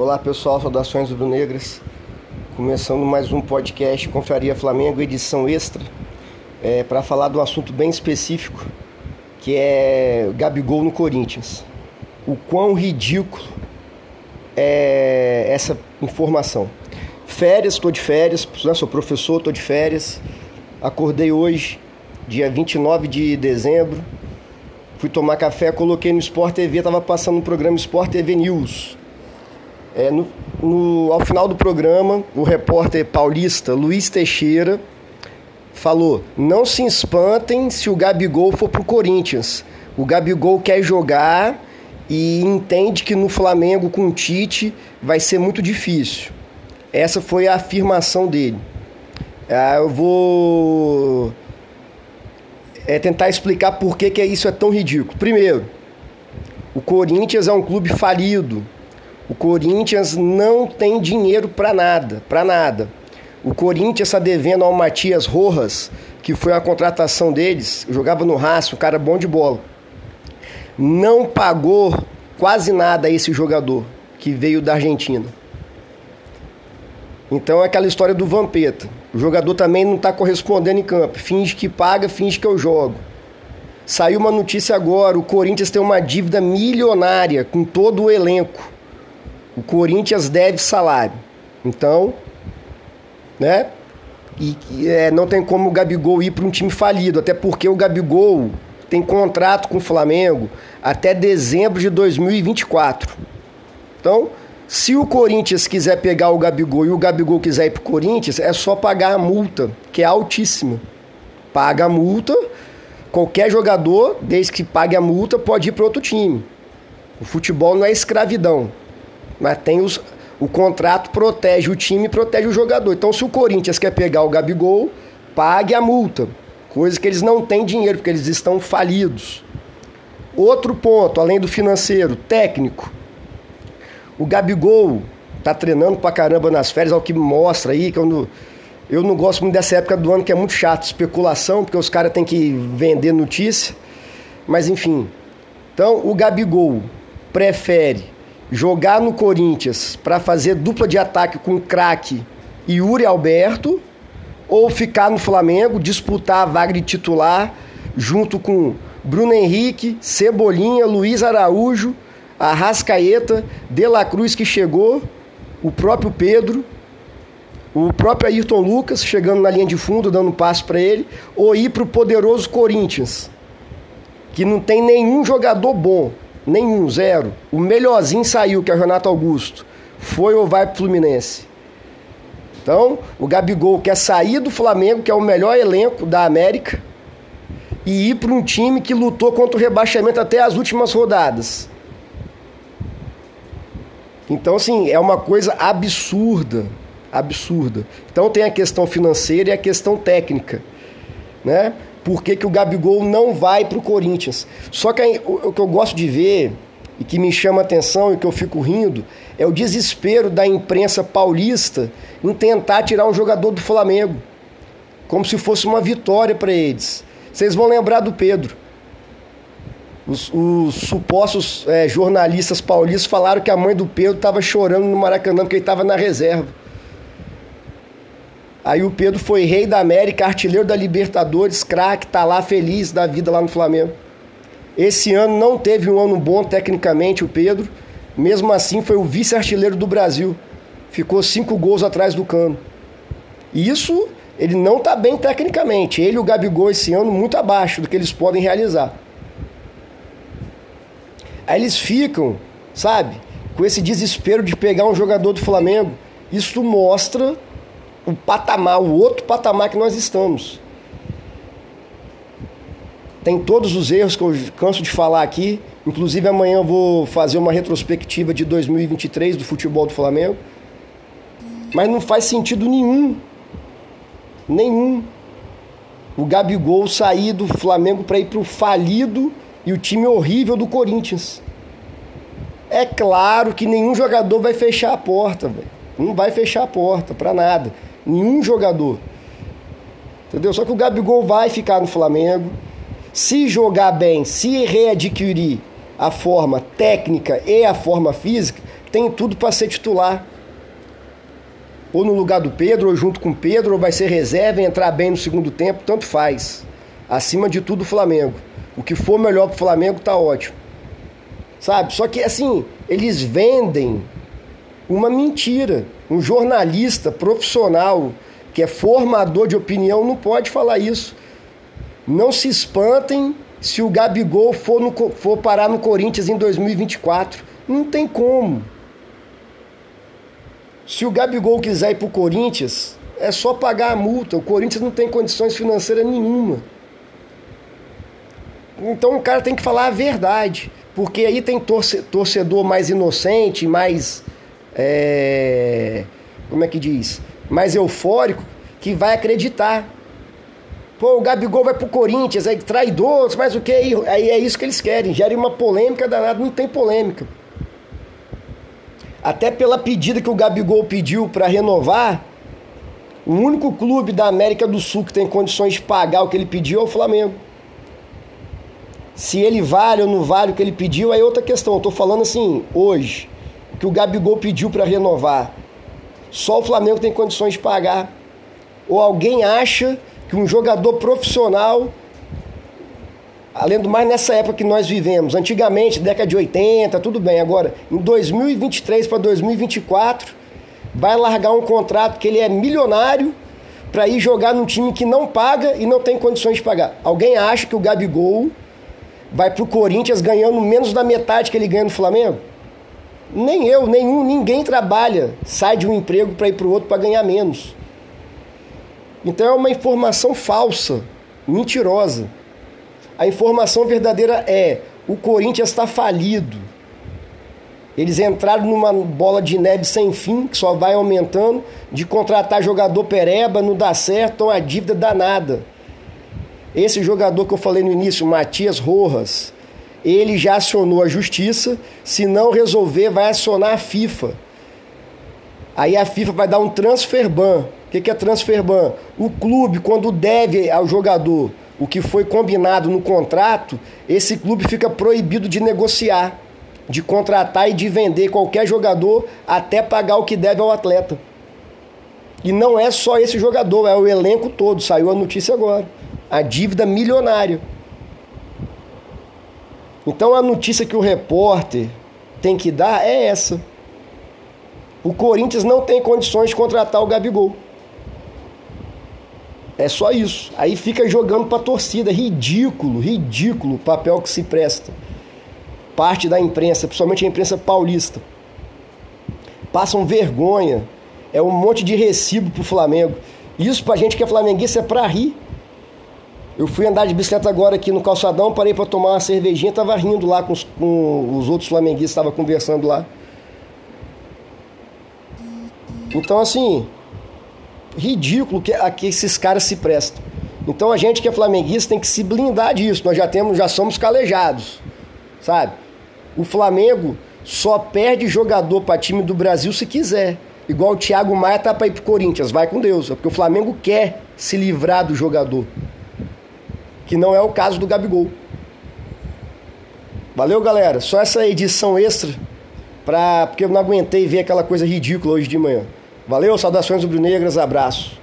Olá pessoal, saudações rubro-negras. Começando mais um podcast Confraria Flamengo, edição extra, para falar de um assunto bem específico, que é Gabigol no Corinthians. O quão ridículo é essa informação. Férias, estou de férias, sou professor, estou de férias. Acordei hoje, dia 29 de dezembro, fui tomar café, coloquei no Sport TV, estava passando um programa Sport TV News. Ao final do programa, o repórter paulista Luiz Teixeira falou: não se espantem se o Gabigol for pro Corinthians. O Gabigol quer jogar e entende que no Flamengo com o Tite vai ser muito difícil. Essa foi a afirmação dele. Eu vou tentar explicar por que isso é tão ridículo. Primeiro, o Corinthians é um clube falido. O Corinthians não tem dinheiro para nada. O Corinthians está devendo ao Matias Rojas, que foi a contratação deles, jogava no Racing, um cara bom de bola. Não pagou quase nada a esse jogador que veio da Argentina. Então é aquela história do Vampeta. O jogador também não está correspondendo em campo. Finge que paga, finge que eu jogo. Saiu uma notícia agora, o Corinthians tem uma dívida milionária com todo o elenco. O Corinthians deve salário. Então, não tem como o Gabigol ir para um time falido, até porque o Gabigol tem contrato com o Flamengo até dezembro de 2024. Então, se o Corinthians quiser pegar o Gabigol e o Gabigol quiser ir para o Corinthians, é só pagar a multa, que é altíssima. Paga a multa, qualquer jogador, desde que pague a multa, pode ir para outro time. O futebol não é escravidão. Mas o contrato protege o time e protege o jogador. Então, se o Corinthians quer pegar o Gabigol, pague a multa. Coisa que eles não têm dinheiro, porque eles estão falidos. Outro ponto, além do financeiro, técnico. O Gabigol tá treinando pra caramba nas férias, é o que mostra aí, que eu não gosto muito dessa época do ano, que é muito chato, especulação, porque os caras têm que vender notícia. Mas, enfim. Então, o Gabigol prefere jogar no Corinthians para fazer dupla de ataque com o craque e Yuri Alberto, ou ficar no Flamengo, disputar a vaga de titular junto com Bruno Henrique, Cebolinha, Luiz Araújo, Arrascaeta, De La Cruz que chegou, o próprio Pedro, o próprio Ayrton Lucas chegando na linha de fundo, dando um passo para ele, ou ir para o poderoso Corinthians, que não tem nenhum jogador bom. Nenhum, zero. O melhorzinho saiu, que é o Renato Augusto. Foi ou vai pro Fluminense. Então, o Gabigol quer sair do Flamengo, que é o melhor elenco da América, e ir para um time que lutou contra o rebaixamento até as últimas rodadas. Então, assim, é uma coisa absurda. Absurda. Então, tem a questão financeira e a questão técnica, né? Por que o Gabigol não vai para o Corinthians. Só que o que eu gosto de ver, e que me chama a atenção e que eu fico rindo, é o desespero da imprensa paulista em tentar tirar um jogador do Flamengo, como se fosse uma vitória para eles. Vocês vão lembrar do Pedro. Os supostos jornalistas paulistas falaram que a mãe do Pedro estava chorando no Maracanã porque ele estava na reserva. Aí o Pedro foi rei da América, artilheiro da Libertadores, craque, tá lá feliz da vida lá no Flamengo. Esse ano não teve um ano bom tecnicamente o Pedro, mesmo assim foi o vice-artilheiro do Brasil. Ficou 5 gols atrás do Cano. E isso, ele não tá bem tecnicamente. Ele e o Gabigol esse ano muito abaixo do que eles podem realizar. Aí eles ficam, com esse desespero de pegar um jogador do Flamengo. Isso mostra o patamar, o outro patamar que nós estamos. Tem todos os erros que eu canso de falar aqui. Inclusive amanhã eu vou fazer uma retrospectiva de 2023 do futebol do Flamengo. Mas não faz sentido nenhum. O Gabigol sair do Flamengo para ir para o falido e o time horrível do Corinthians. É claro que nenhum jogador vai fechar a porta, velho. Não vai fechar a porta para nada. Nenhum jogador. Entendeu? Só que o Gabigol vai ficar no Flamengo. Se jogar bem, se readquirir a forma técnica e a forma física, tem tudo para ser titular. Ou no lugar do Pedro, ou junto com o Pedro, ou vai ser reserva e entrar bem no segundo tempo, tanto faz. Acima de tudo o Flamengo. O que for melhor pro Flamengo tá ótimo. Sabe? Só que assim, eles vendem uma mentira. Um jornalista profissional que é formador de opinião não pode falar isso. Não se espantem se o Gabigol for parar no Corinthians em 2024. Não tem como. Se o Gabigol quiser ir pro Corinthians, é só pagar a multa. O Corinthians não tem condições financeiras nenhuma. Então o cara tem que falar a verdade. Porque aí tem torcedor mais inocente, mais... como é que diz? Mais eufórico, que vai acreditar. Pô, o Gabigol vai pro Corinthians, aí traidor, mas o que? Aí é isso que eles querem. Gera uma polêmica danada, não tem polêmica. Até pela pedida que o Gabigol pediu para renovar, o único clube da América do Sul que tem condições de pagar o que ele pediu é o Flamengo. Se ele vale ou não vale o que ele pediu, aí é outra questão. Eu tô falando assim, hoje, que o Gabigol pediu para renovar. Só o Flamengo tem condições de pagar. Ou alguém acha que um jogador profissional, além do mais nessa época que nós vivemos, antigamente, década de 80, tudo bem, agora, em 2023 para 2024, vai largar um contrato que ele é milionário para ir jogar num time que não paga e não tem condições de pagar. Alguém acha que o Gabigol vai pro Corinthians ganhando menos da metade que ele ganha no Flamengo? Nem eu, ninguém trabalha, sai de um emprego para ir pro outro para ganhar menos. Então é uma informação falsa, mentirosa. A informação verdadeira é: o Corinthians está falido. Eles entraram numa bola de neve sem fim, que só vai aumentando, de contratar jogador pereba, não dá certo, então a dívida danada. Esse jogador que eu falei no início, Matias Rojas, ele já acionou a justiça, se não resolver, vai acionar a FIFA. Aí a FIFA vai dar um transfer ban. O que é transfer ban? O clube, quando deve ao jogador o que foi combinado no contrato, esse clube fica proibido de negociar, de contratar e de vender qualquer jogador até pagar o que deve ao atleta. E não é só esse jogador, é o elenco todo. Saiu a notícia agora. A dívida milionária. Então a notícia que o repórter tem que dar é essa. O Corinthians não tem condições de contratar o Gabigol. É só isso. Aí fica jogando pra torcida. Ridículo o papel que se presta. Parte da imprensa, principalmente a imprensa paulista. Passam vergonha. É um monte de recibo pro Flamengo. Isso pra gente que é flamenguista é pra rir. Eu fui andar de bicicleta agora aqui no calçadão, parei pra tomar uma cervejinha, tava rindo lá com os outros flamenguistas, tava conversando lá. Então assim, ridículo que esses caras se prestam. Então a gente que é flamenguista tem que se blindar disso. Nós já somos calejados, sabe? O Flamengo só perde jogador para time do Brasil se quiser. Igual o Thiago Maia tá para ir pro Corinthians, vai com Deus. É porque o Flamengo quer se livrar do jogador. Que não é o caso do Gabigol. Valeu, galera. Só essa edição extra, porque eu não aguentei ver aquela coisa ridícula hoje de manhã. Valeu, saudações rubro-negras, abraço.